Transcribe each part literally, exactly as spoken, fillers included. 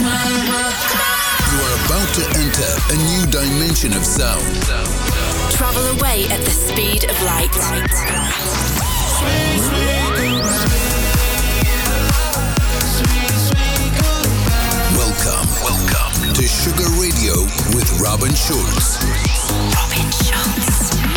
You are about to enter a new dimension of sound. Travel away at the speed of light. Welcome, welcome to Sugar Radio with Robin Schulz. Robin Schulz.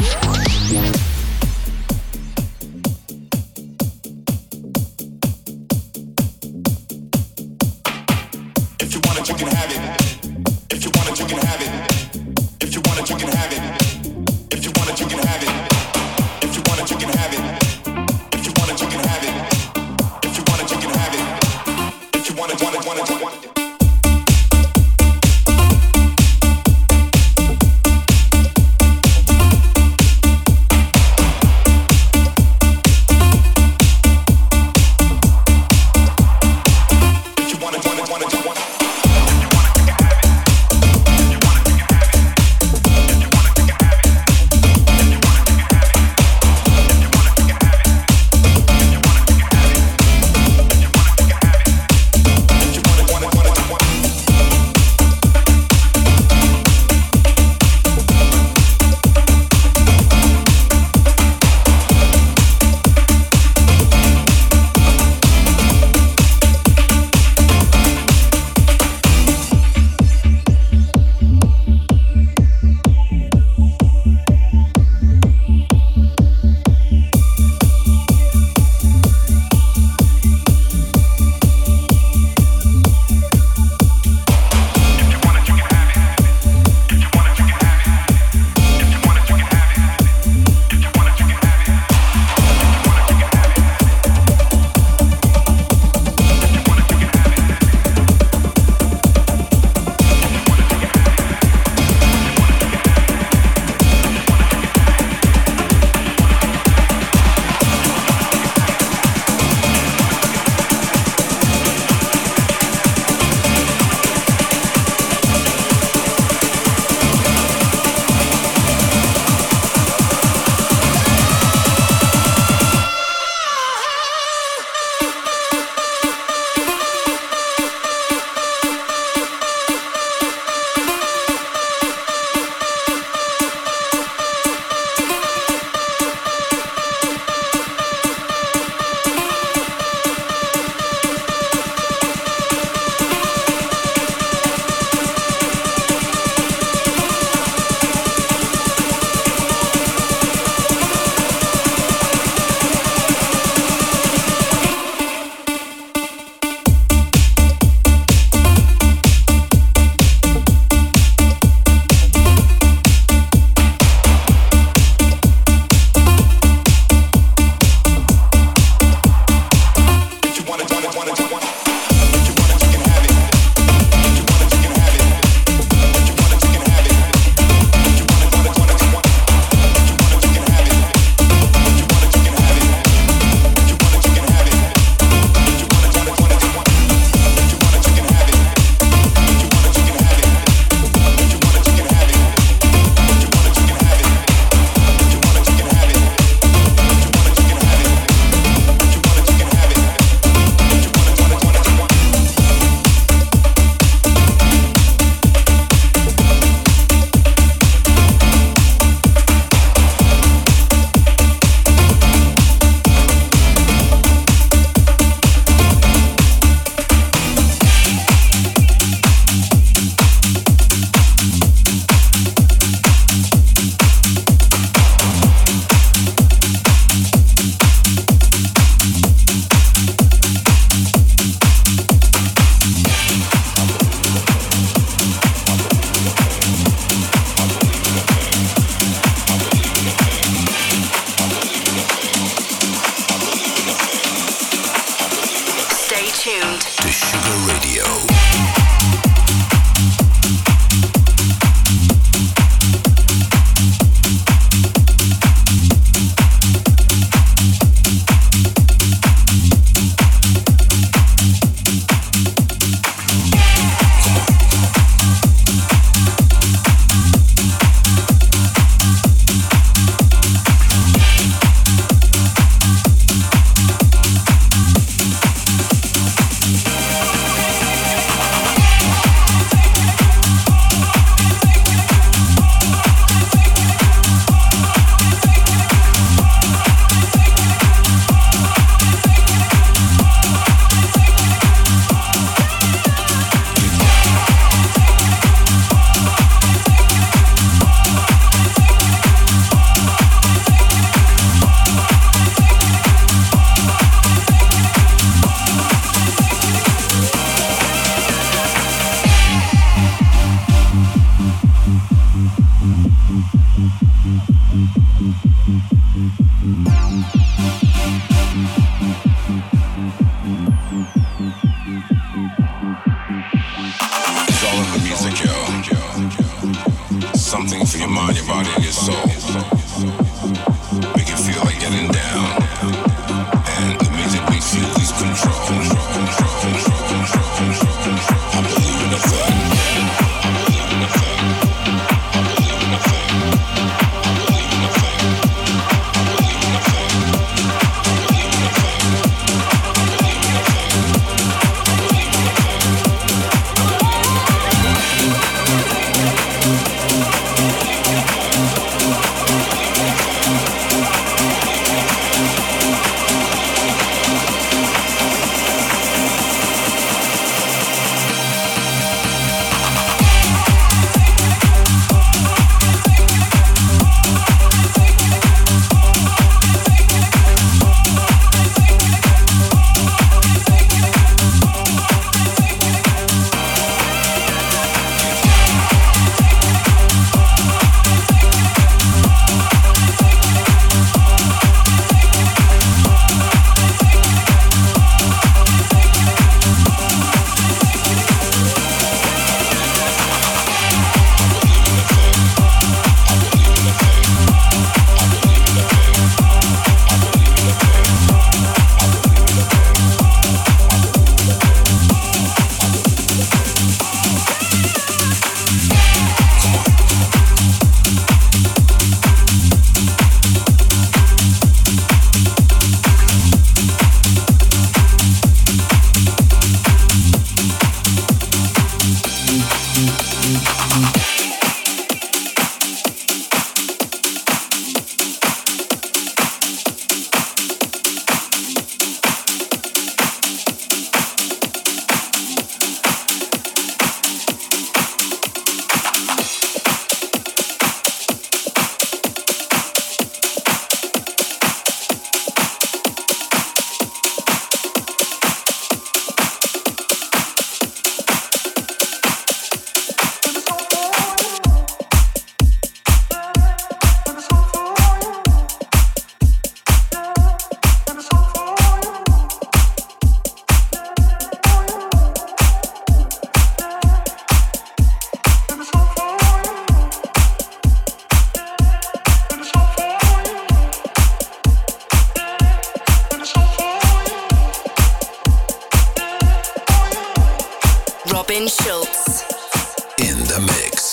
If you want it, you can have it. If you want it, you can have it. If you want it, you can have it. If you want it, you can have it. If you want it, you can have it. If you want it, you can have it. If you want it, you can have it. If you want it, want it, want it, want it. something for your mind, your body, and your soul. Make it feel like getting down. And the music makes you lose control. I believe in a thing. I believe in a thing. I believe in a thing. I believe in a thing. I believe in a thing. I believe in a thing. I believe in a thing. I believe in a Robin Schulz. In the mix.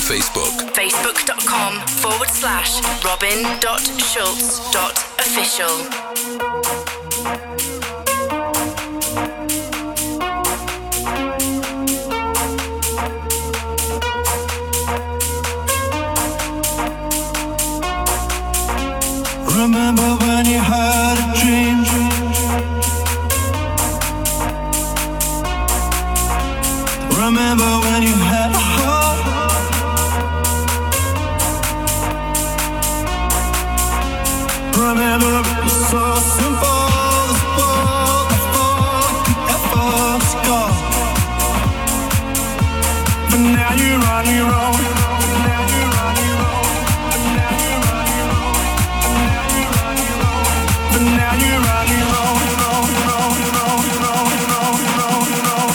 Facebook. Facebook.com forward slash robin.schultz.official. Remember when you had a dream? Remember when you had a heart? Remember it was so simple, this world before it could ever score. But now you're on your own. Now you're on your own. Now you're on your own. But now you're on your own, own, own, own, own, own, own, own,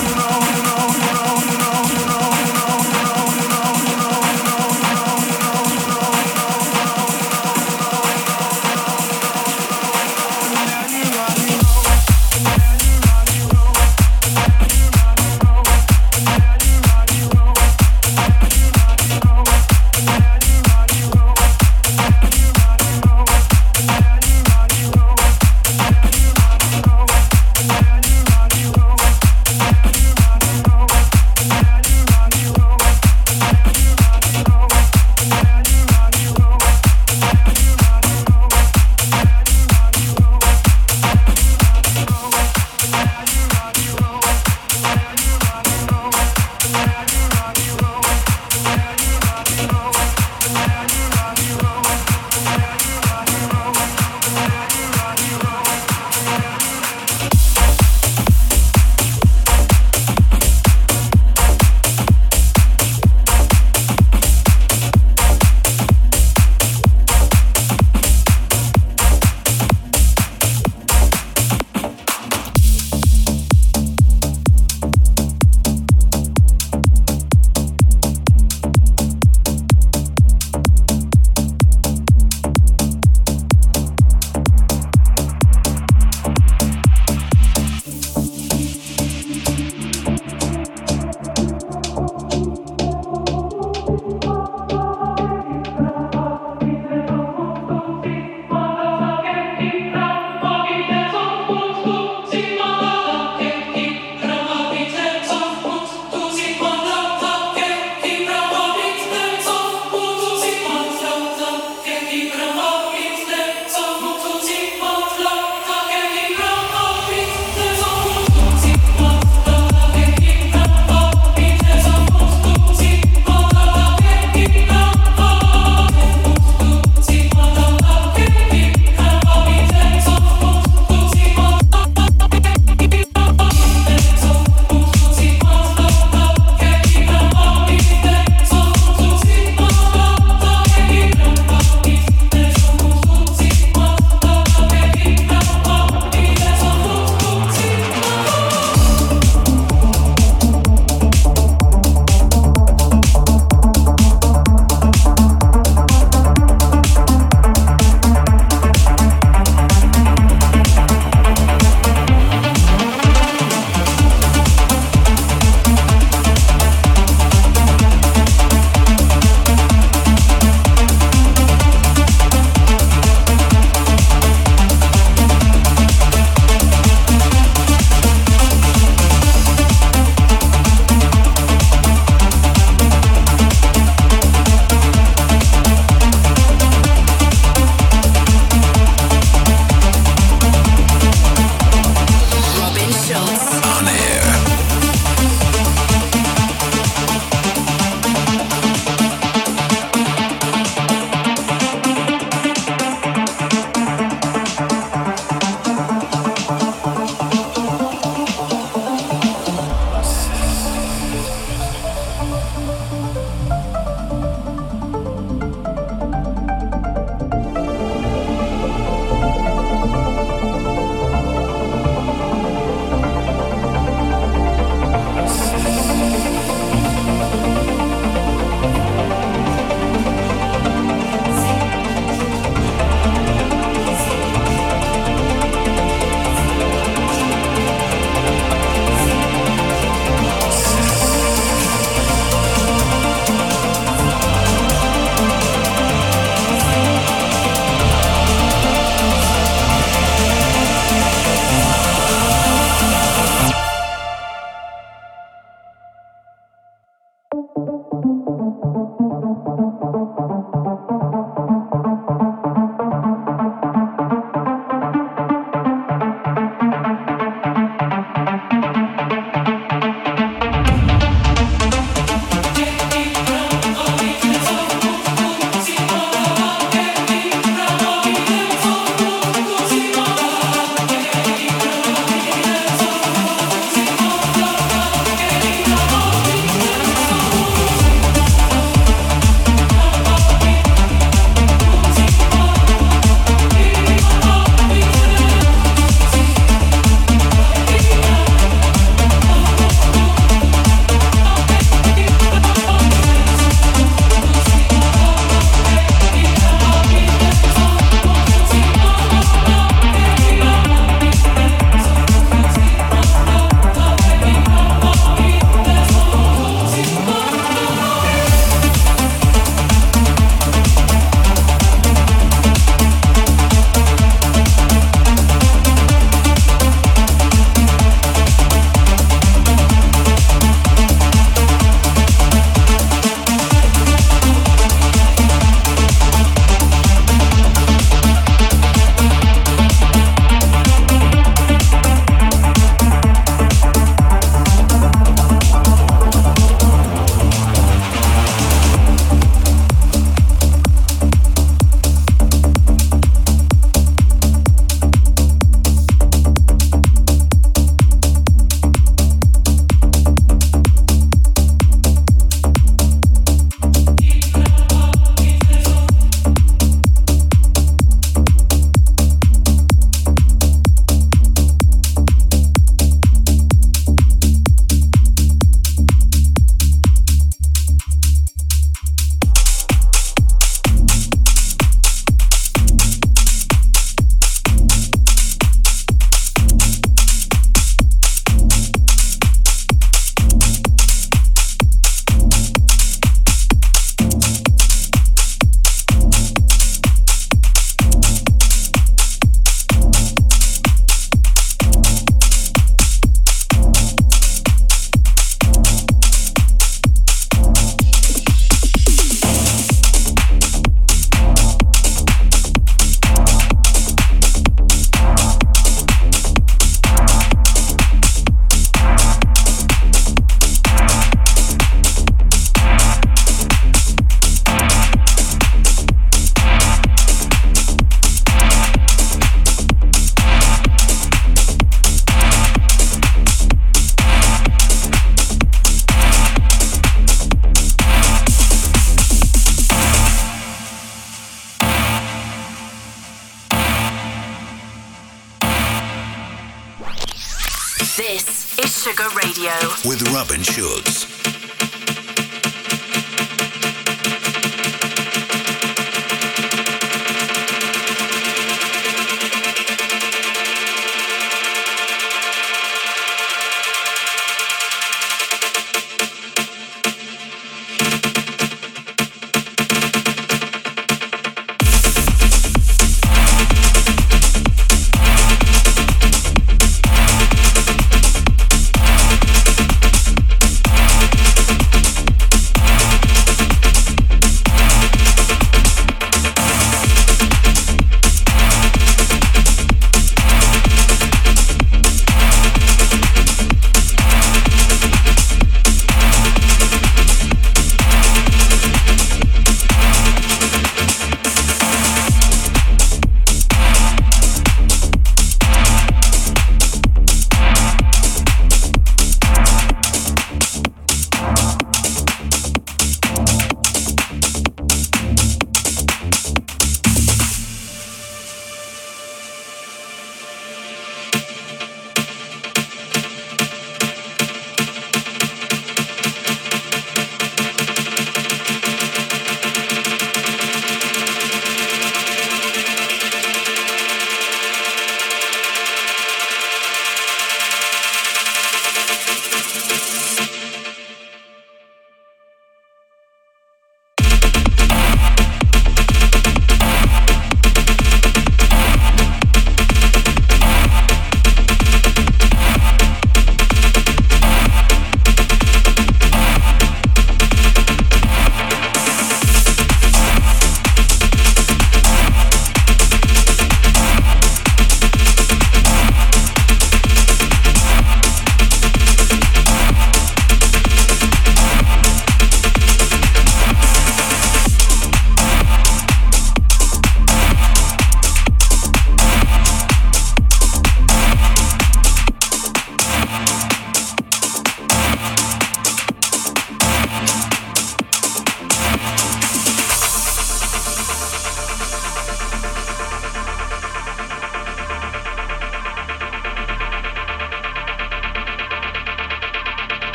This is Sugar Radio with Robin Schulz.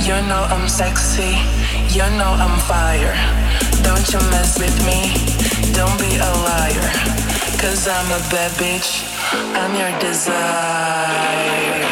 You know I'm sexy, you know I'm fire. Don't you mess with me, don't be a liar. Cause I'm a bad bitch, I'm your desire.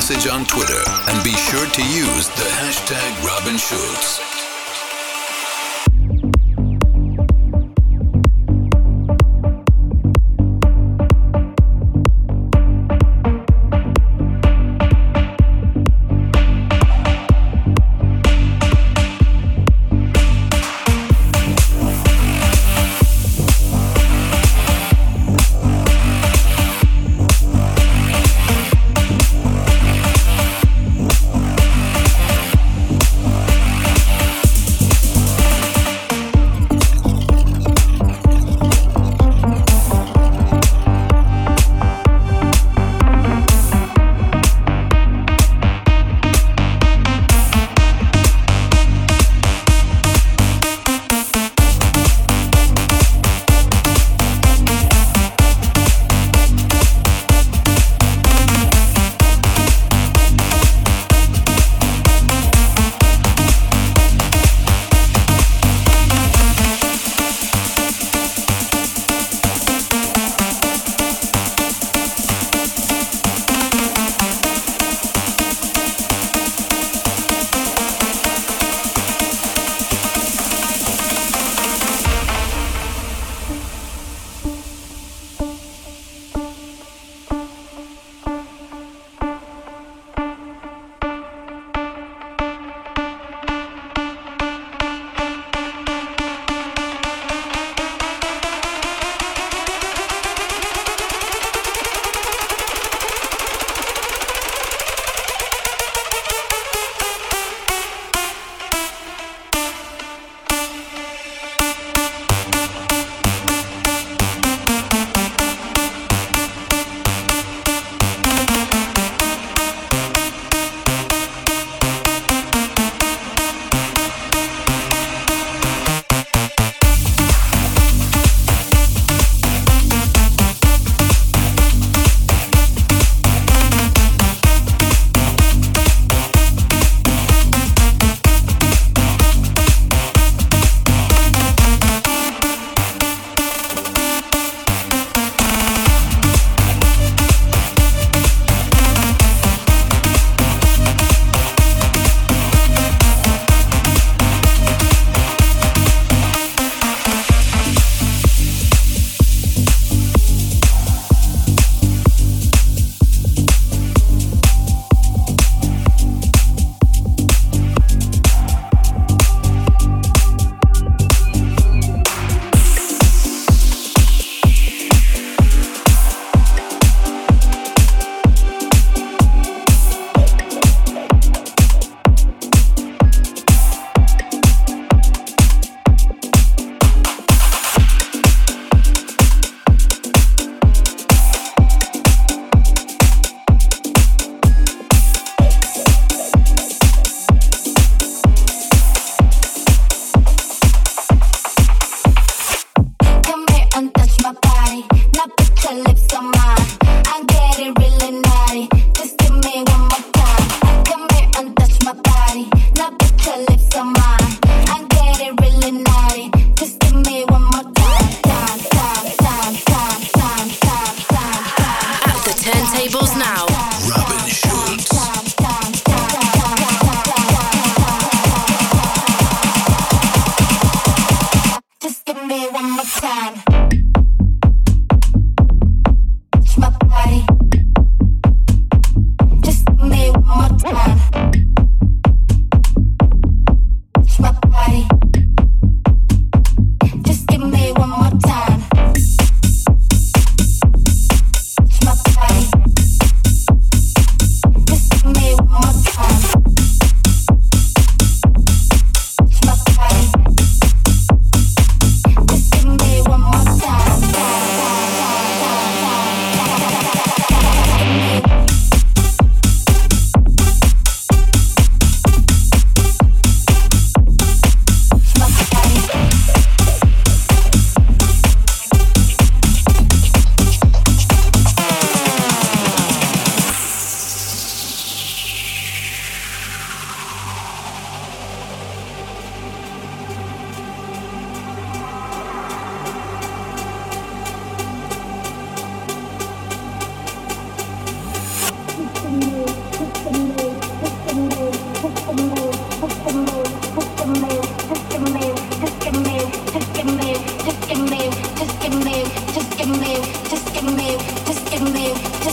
message on Twitter and be sure to use the hashtag Robin Schulz.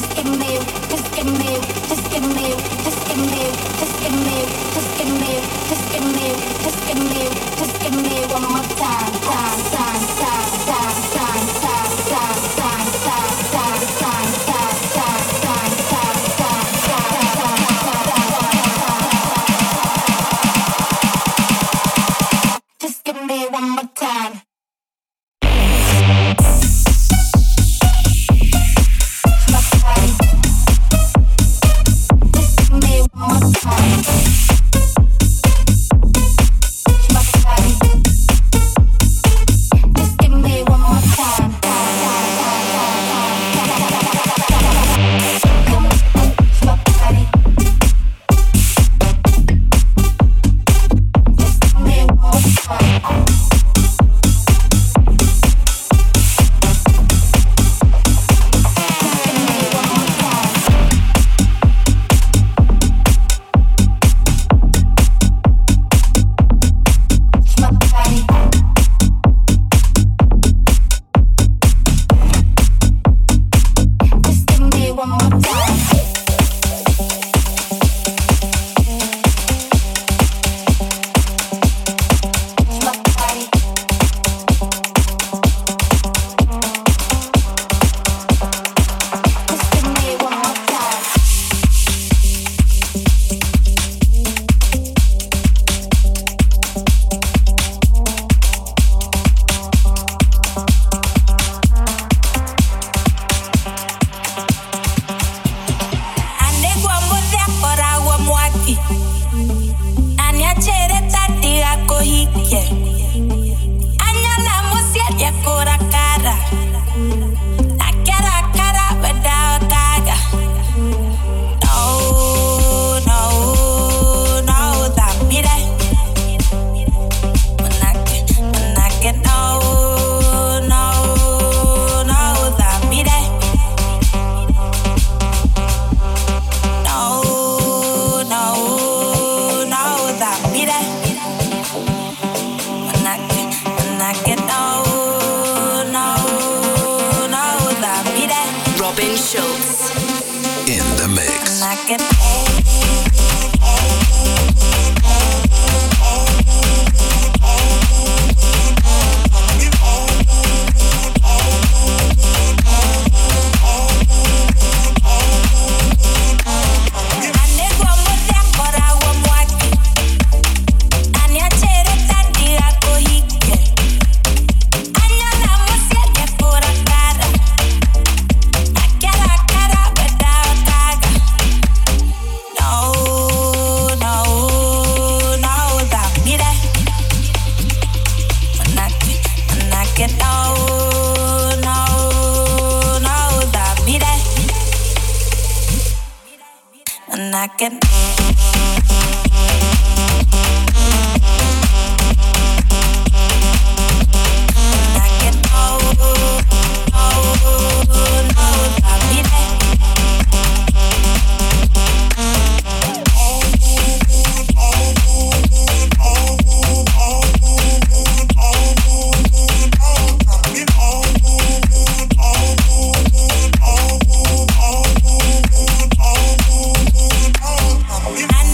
I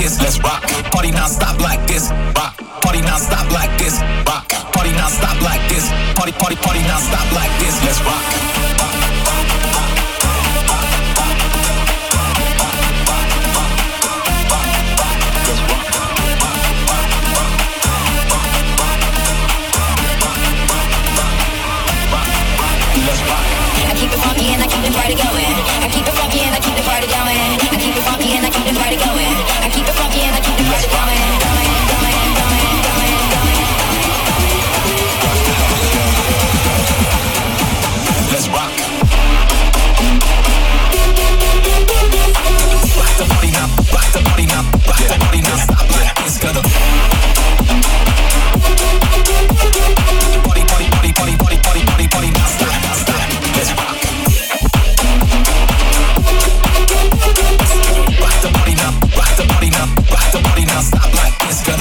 this. Let's rock. Party non-stop like this. Rock. Party non-stop like this. Rock. Party non-stop like this. Party, party, party non-stop like this. Let's rock. I keep it funky and I keep the party going. I keep it funky and I keep the party going. I keep it funky and I keep the party going. I keep it funky and I keep the party going. Going, going, going, going, going. Let's rock. Rock the party now, rock the party now, rock the party now. Stop like this, gonna party, party, party, party, party, party, party, party now. Stop, stop. Let's rock. Rock the party now, rock the party now, rock the party now. Stop like this, gonna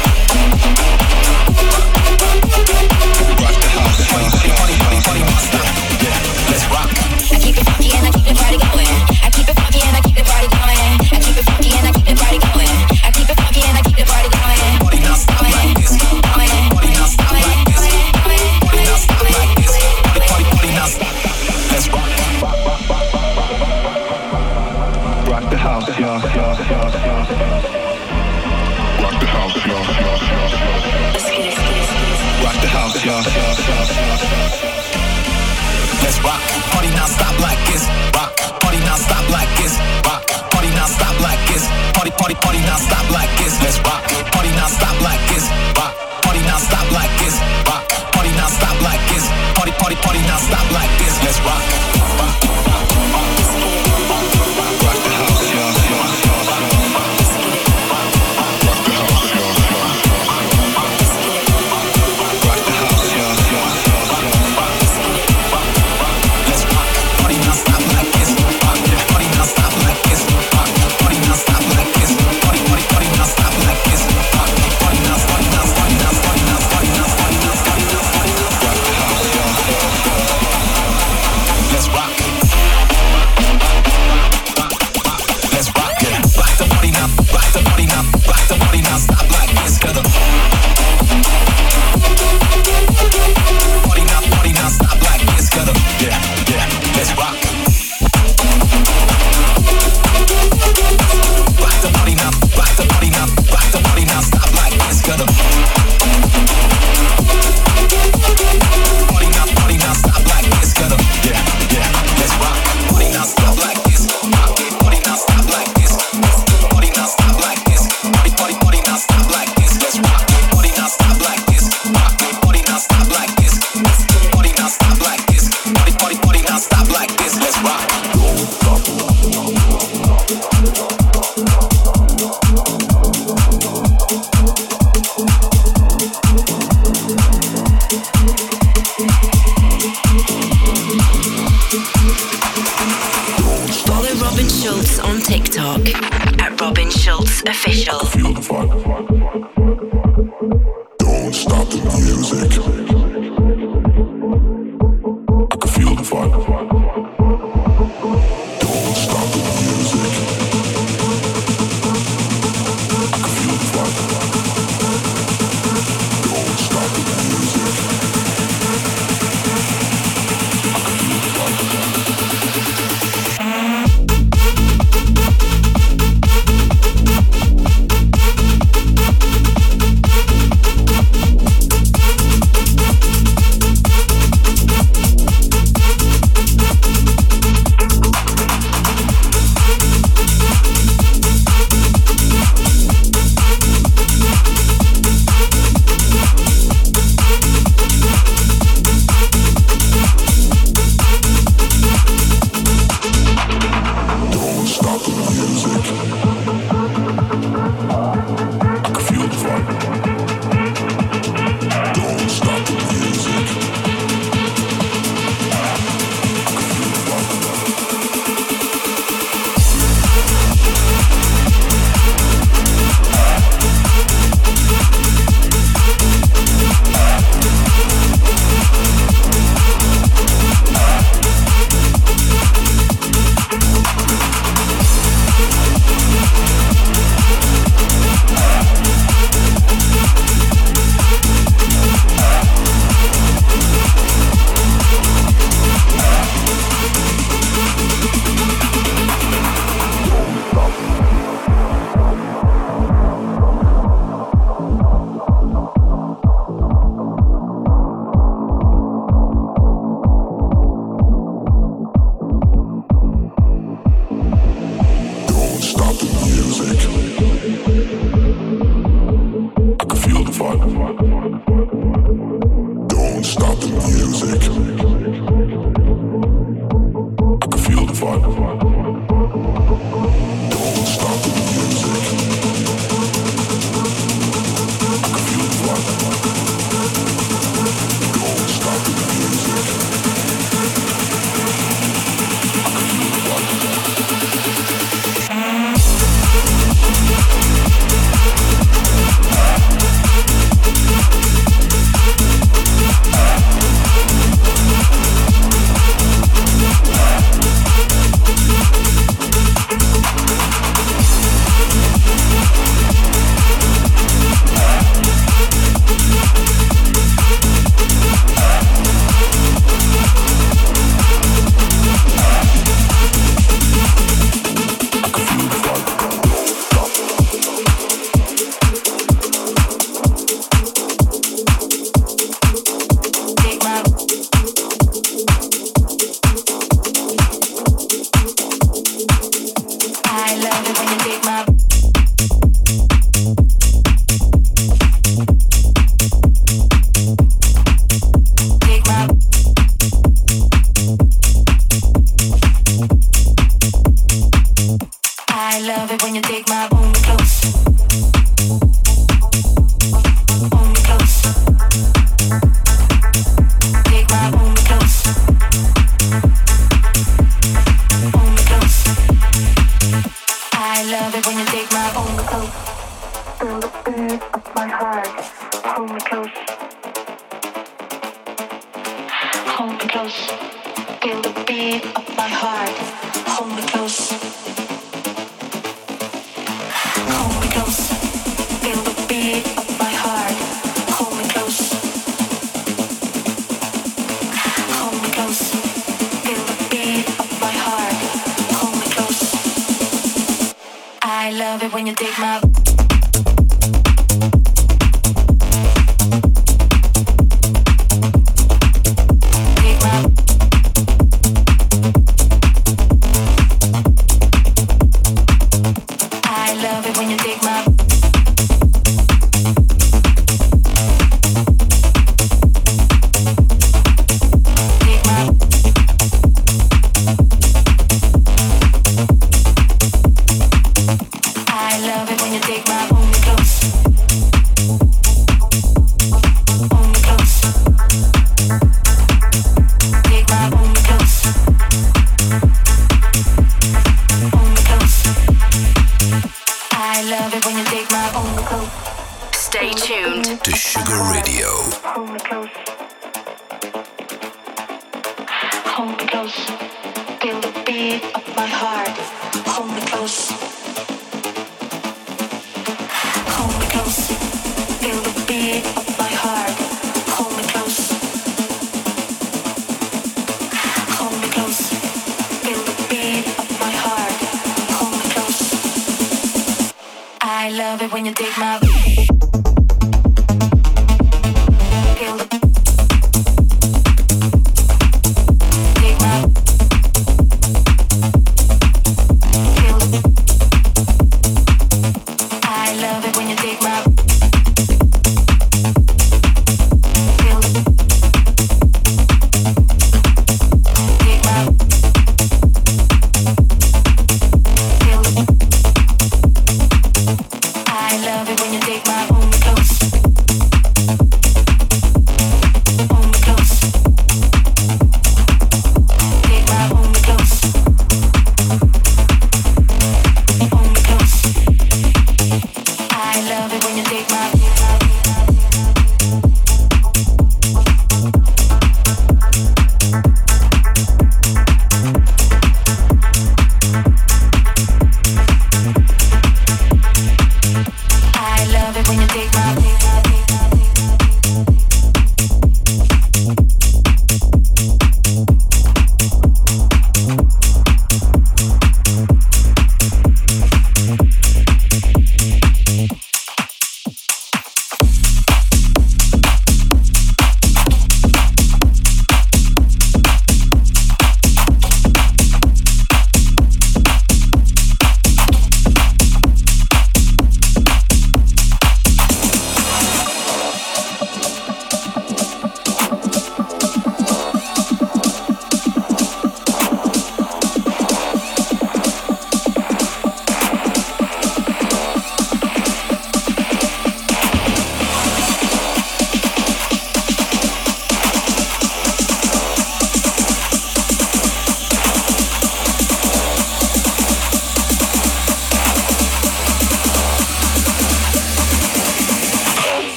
rock the house. Party, party, party, party, party now. Stop. Yeah, let's rock. I keep it funky and I keep the party going. I keep it funky and I keep the party going. I keep it funky and I keep the party going. I keep it funky and I keep the party going. Party now, stop like this. Party now, stop like this. Party now, stop like this. Party, party, party now, stop. Let's rock. Rock the house, y'all, y'all, y'all, y'all. Rock the house, y'all, y'all, y'all. Rock the house, y'all, y'all, y'all. Let's rock. Party now, stop like this. Rock. Party now, stop like this. Rock. Party now, stop like this. Party, party, party now, stop like this. Let's rock. Party now, stop like this. Rock. Party now, stop like this. Rock. Party now, stop like this. Party, party, party now, stop like this. Let's rock. Rock the house, y'all, y'all, y'all. Rock the house, y'all, y'all. Rock the house, y'all, y'all, y'all. Let's rock. Party now, stop like this. Rock. Party now, stop like this. Rock. Party now, stop like this. Party, party, party now, stop like this. Rock. Party now, party now, party now, party now, party now, party now, party now, party now. Rock the house, y'all, y'all. Let's rock. Let's rock. Yeah. Rock the party now. Rock the party now. Rock the party now. Stop like this. Gonna party now. Party now. Stop like this. Gonna yeah, yeah. Let's rock. Rock the party now. Rock the party now. Rock the party now. Stop like this. Gonna party now. Party now. Stop like this. Gonna yeah, yeah. Let's rock. Party now. Stop like this. Rock. Party now. Stop like this. Party now. Stop like this. Party, party, party now. Stop like this. Let's rock. Party now. Stop like this. Rock. Party now. Stop like this. Party now. Stop like this. Party, party, party now. Stop like this. Let's rock. Follow Robin Schulz on TikTok at Robin Schulz Official. Feel the fun. Don't stop the music. I can feel the fun. Don't stop the music. I can feel the fun. Don't stop the music. I can feel the fun.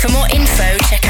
For more info, check